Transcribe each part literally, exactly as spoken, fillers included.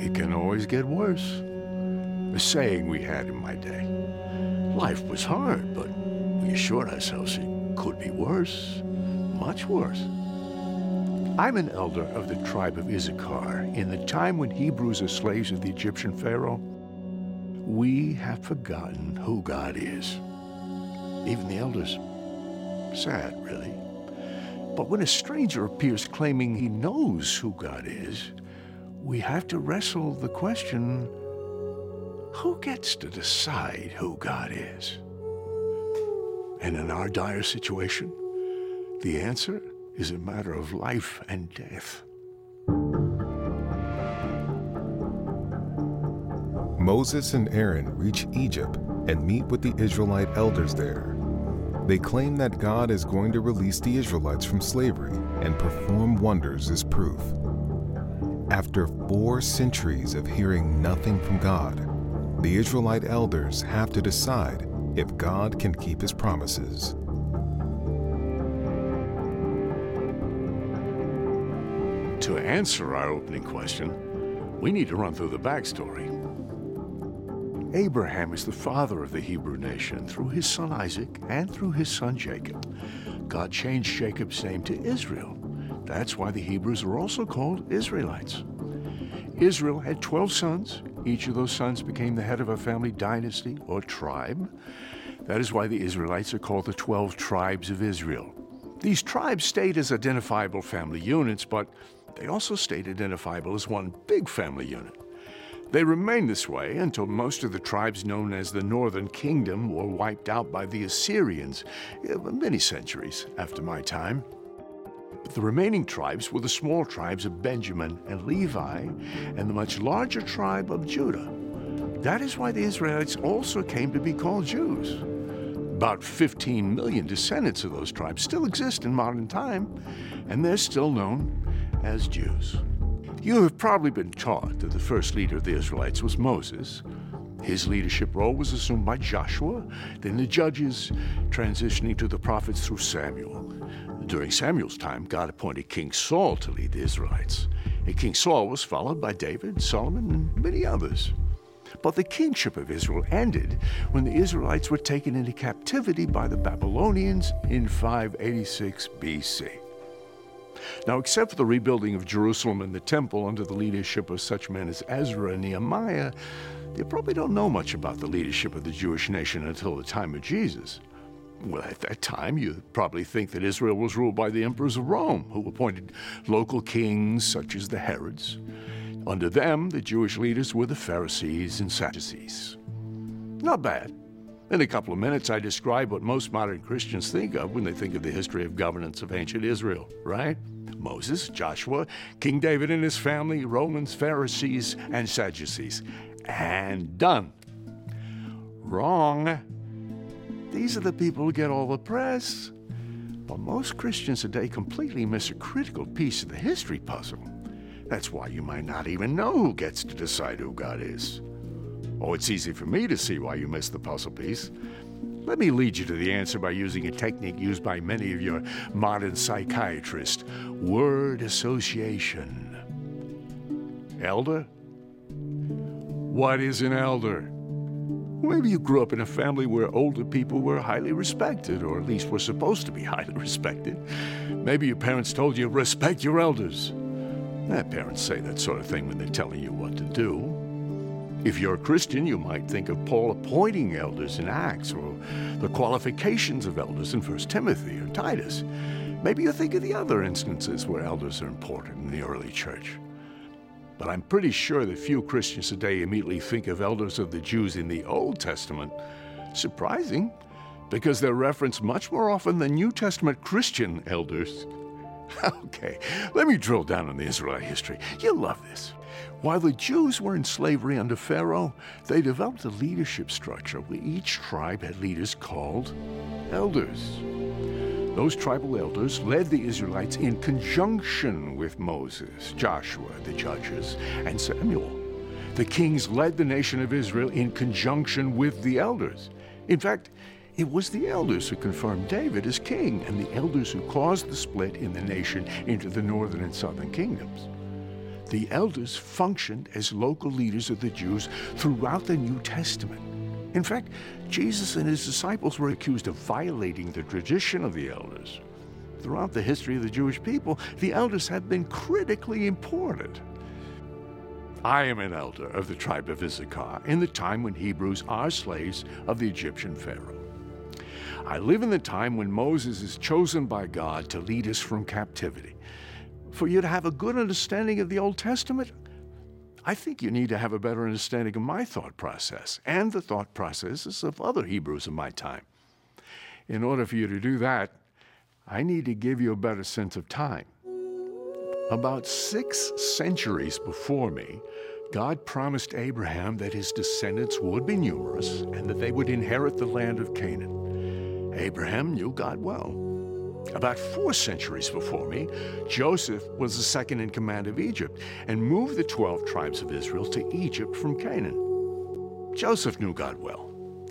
it can always get worse. A saying we had in my day. Life was hard, but we assured ourselves it could be worse, much worse. I'm an elder of the tribe of Issachar. In the time when Hebrews are slaves of the Egyptian Pharaoh, we have forgotten who God is. Even the elders. Sad, really. But when a stranger appears claiming he knows who God is, we have to wrestle the question, who gets to decide who God is? And in our dire situation, the answer is a matter of life and death. Moses and Aaron reach Egypt and meet with the Israelite elders there. They claim that God is going to release the Israelites from slavery and perform wonders as proof. After four centuries of hearing nothing from God, the Israelite elders have to decide if God can keep his promises. To answer our opening question, we need to run through the backstory. Abraham is the father of the Hebrew nation through his son Isaac and through his son Jacob. God changed Jacob's name to Israel. That's why the Hebrews are also called Israelites. Israel had twelve sons. Each of those sons became the head of a family dynasty or tribe. That is why the Israelites are called the twelve tribes of Israel. These tribes stayed as identifiable family units, but they also stayed identifiable as one big family unit. They remained this way until most of the tribes known as the Northern Kingdom were wiped out by the Assyrians many centuries after my time. But the remaining tribes were the small tribes of Benjamin and Levi and the much larger tribe of Judah. That is why the Israelites also came to be called Jews. About fifteen million descendants of those tribes still exist in modern time, and they're still known as Jews. You have probably been taught that the first leader of the Israelites was Moses. His leadership role was assumed by Joshua, then the judges, transitioning to the prophets through Samuel. During Samuel's time, God appointed King Saul to lead the Israelites. And King Saul was followed by David, Solomon, and many others. But the kingship of Israel ended when the Israelites were taken into captivity by the Babylonians in five eighty-six B C. Now, except for the rebuilding of Jerusalem and the temple under the leadership of such men as Ezra and Nehemiah, you probably don't know much about the leadership of the Jewish nation until the time of Jesus. Well, at that time, you probably think that Israel was ruled by the emperors of Rome, who appointed local kings such as the Herods. Under them, the Jewish leaders were the Pharisees and Sadducees. Not bad. In a couple of minutes, I describe what most modern Christians think of when they think of the history of governance of ancient Israel, right? Moses, Joshua, King David and his family, Romans, Pharisees, and Sadducees. And done. Wrong. These are the people who get all the press. But most Christians today completely miss a critical piece of the history puzzle. That's why you might not even know who gets to decide who God is. Oh, it's easy for me to see why you missed the puzzle piece. Let me lead you to the answer by using a technique used by many of your modern psychiatrists, word association. Elder? What is an elder? Maybe you grew up in a family where older people were highly respected, or at least were supposed to be highly respected. Maybe your parents told you, respect your elders. Eh, parents say that sort of thing when they're telling you what to do. If you're a Christian, you might think of Paul appointing elders in Acts, or the qualifications of elders in First Timothy or Titus. Maybe you think of the other instances where elders are important in the early church. But I'm pretty sure that few Christians today immediately think of elders of the Jews in the Old Testament. Surprising, because they're referenced much more often than New Testament Christian elders. Okay, let me drill down on the Israelite history. You'll love this. While the Jews were in slavery under Pharaoh, they developed a leadership structure where each tribe had leaders called elders. Those tribal elders led the Israelites in conjunction with Moses, Joshua, the judges, and Samuel. The kings led the nation of Israel in conjunction with the elders. In fact, it was the elders who confirmed David as king, and the elders who caused the split in the nation into the northern and southern kingdoms. The elders functioned as local leaders of the Jews throughout the New Testament. In fact, Jesus and his disciples were accused of violating the tradition of the elders. Throughout the history of the Jewish people, the elders have been critically important. I am an elder of the tribe of Issachar in the time when Hebrews are slaves of the Egyptian Pharaoh. I live in the time when Moses is chosen by God to lead us from captivity. For you to have a good understanding of the Old Testament, I think you need to have a better understanding of my thought process and the thought processes of other Hebrews of my time. In order for you to do that, I need to give you a better sense of time. About six centuries before me, God promised Abraham that his descendants would be numerous and that they would inherit the land of Canaan. Abraham knew God well. About four centuries before me, Joseph was the second in command of Egypt and moved the twelve tribes of Israel to Egypt from Canaan. Joseph knew God well.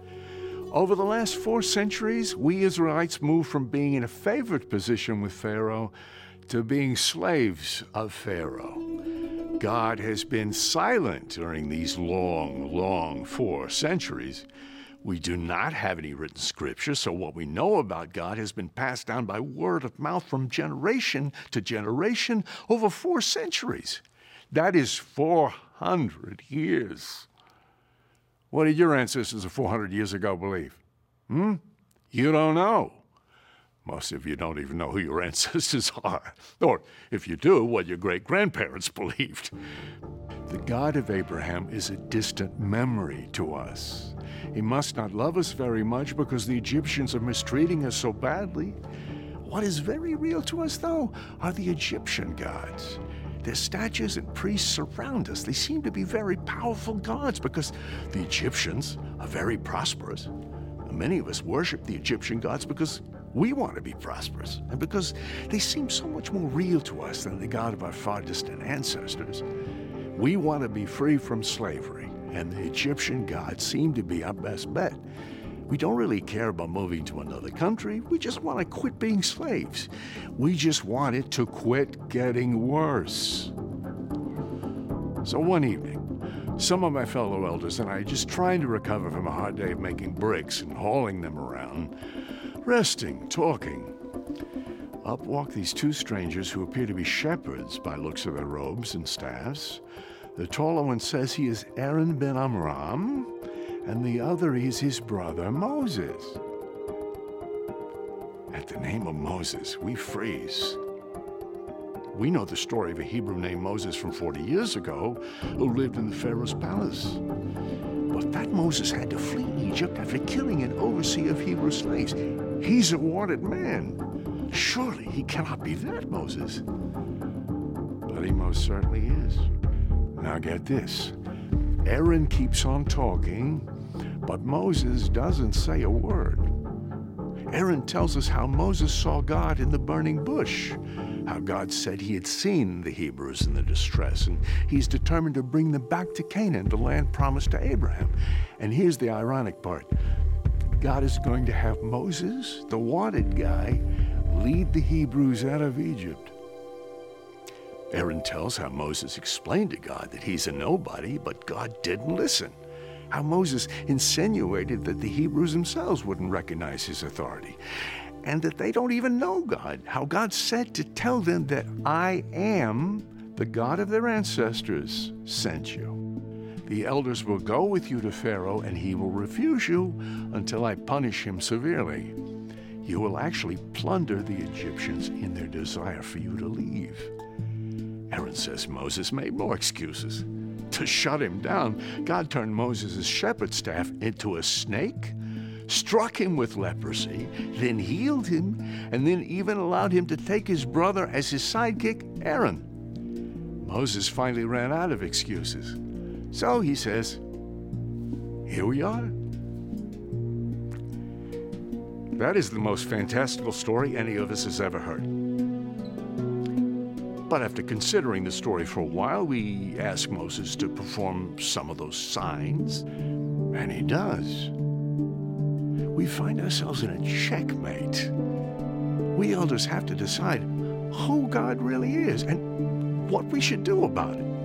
Over the last four centuries, we Israelites moved from being in a favored position with Pharaoh to being slaves of Pharaoh. God has been silent during these long, long four centuries. We do not have any written scripture, so what we know about God has been passed down by word of mouth from generation to generation over four centuries. That is four hundred years. What did your ancestors of four hundred years ago believe? Hmm? You don't know. Most of you don't even know who your ancestors are. Or, if you do, what your great-grandparents believed. The God of Abraham is a distant memory to us. He must not love us very much because the Egyptians are mistreating us so badly. What is very real to us, though, are the Egyptian gods. Their statues and priests surround us. They seem to be very powerful gods because the Egyptians are very prosperous. And many of us worship the Egyptian gods because we want to be prosperous and because they seem so much more real to us than the God of our far distant ancestors. We want to be free from slavery, and the Egyptian gods seem to be our best bet. We don't really care about moving to another country. We just want to quit being slaves. We just want it to quit getting worse. So one evening, some of my fellow elders and I, just trying to recover from a hard day of making bricks and hauling them around, resting, talking, up walk these two strangers who appear to be shepherds by looks of their robes and staffs. The taller one says he is Aaron ben Amram, and the other is his brother Moses. At the name of Moses, we freeze. We know the story of a Hebrew named Moses from forty years ago who lived in the Pharaoh's palace. But that Moses had to flee Egypt after killing an overseer of Hebrew slaves. He's a wanted man. Surely he cannot be that Moses. But he most certainly is. Now get this. Aaron keeps on talking, but Moses doesn't say a word. Aaron tells us how Moses saw God in the burning bush, how God said he had seen the Hebrews in the distress, and he's determined to bring them back to Canaan, the land promised to Abraham. And here's the ironic part. God is going to have Moses, the wanted guy, lead the Hebrews out of Egypt. Aaron tells how Moses explained to God that he's a nobody, but God didn't listen. How Moses insinuated that the Hebrews themselves wouldn't recognize his authority, and that they don't even know God. How God said to tell them that I am the God of their ancestors sent you. The elders will go with you to Pharaoh, and he will refuse you until I punish him severely. You will actually plunder the Egyptians in their desire for you to leave. Aaron says Moses made more excuses. To shut him down, God turned Moses' shepherd staff into a snake, struck him with leprosy, then healed him, and then even allowed him to take his brother as his sidekick, Aaron. Moses finally ran out of excuses. So he says, here we are. That is the most fantastical story any of us has ever heard. But after considering the story for a while, we ask Moses to perform some of those signs, and he does. We find ourselves in a checkmate. We elders have to decide who God really is and what we should do about it.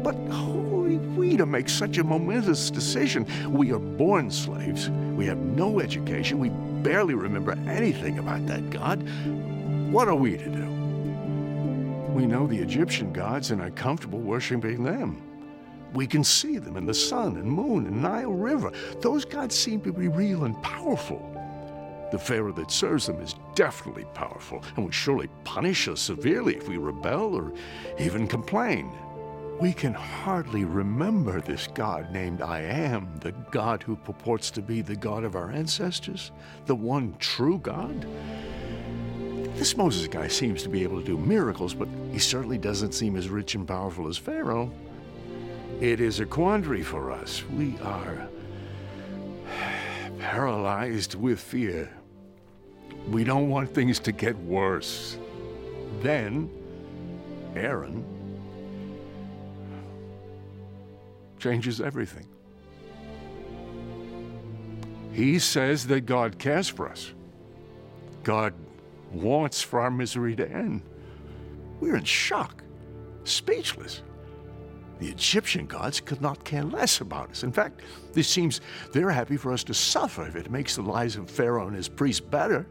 But who are we to make such a momentous decision? We are born slaves. We have no education. We barely remember anything about that God. What are we to do? We know the Egyptian gods and are comfortable worshiping them. We can see them in the sun and moon and Nile River. Those gods seem to be real and powerful. The Pharaoh that serves them is definitely powerful and will surely punish us severely if we rebel or even complain. We can hardly remember this God named I Am, the God who purports to be the God of our ancestors, the one true God. This Moses guy seems to be able to do miracles, but he certainly doesn't seem as rich and powerful as Pharaoh. It is a quandary for us. We are paralyzed with fear. We don't want things to get worse. Then, Aaron changes everything. He says that God cares for us. God wants for our misery to end. We're in shock, speechless. The Egyptian gods could not care less about us. In fact, it seems they're happy for us to suffer if it makes the lives of Pharaoh and his priests better.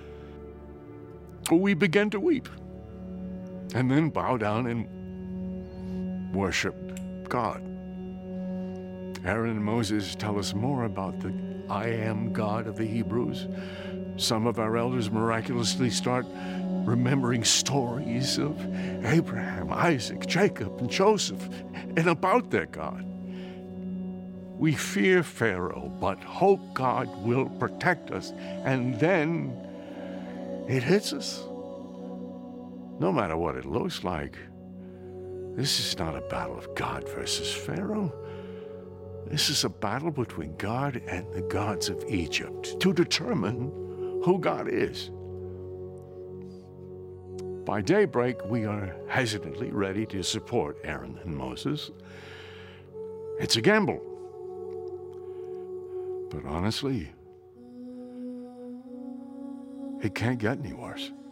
We begin to weep and then bow down and worship God. Aaron and Moses tell us more about the I Am God of the Hebrews. Some of our elders miraculously start remembering stories of Abraham, Isaac, Jacob, and Joseph, and about their God. We fear Pharaoh, but hope God will protect us, and then it hits us. No matter what it looks like, this is not a battle of God versus Pharaoh. This is a battle between God and the gods of Egypt to determine who God is. By daybreak, we are hesitantly ready to support Aaron and Moses. It's a gamble. But honestly, it can't get any worse.